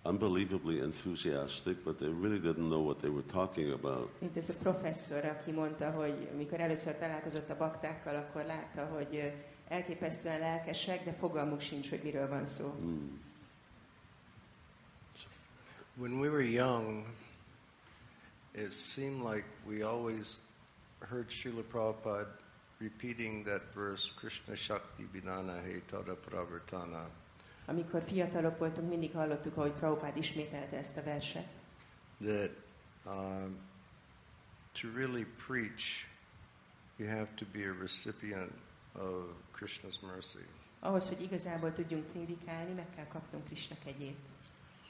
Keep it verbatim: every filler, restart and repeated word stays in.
unbelievably enthusiastic, but they really didn't know what they were talking about. Mint ez a professzor, aki mondta, hogy mikor először találkozott a baktákkal, akkor látta, hogy elképesztően lelkesek, de fogalmuk sincs, hogy miről van szó. Mm. When we were young, it seemed like we always heard Srila Prabhupada repeating that verse, Krishna Shakti Vinana He Tada Pravartana. Amikor fiatalok voltunk, mindig hallottuk, ahogy Prabhupád ismételte ezt a verset. That um, to really preach, you have to be a recipient of Krishna's mercy. Ahhoz, hogy igazából tudjunk prédikálni, meg kell kapnunk Krishna kegyét.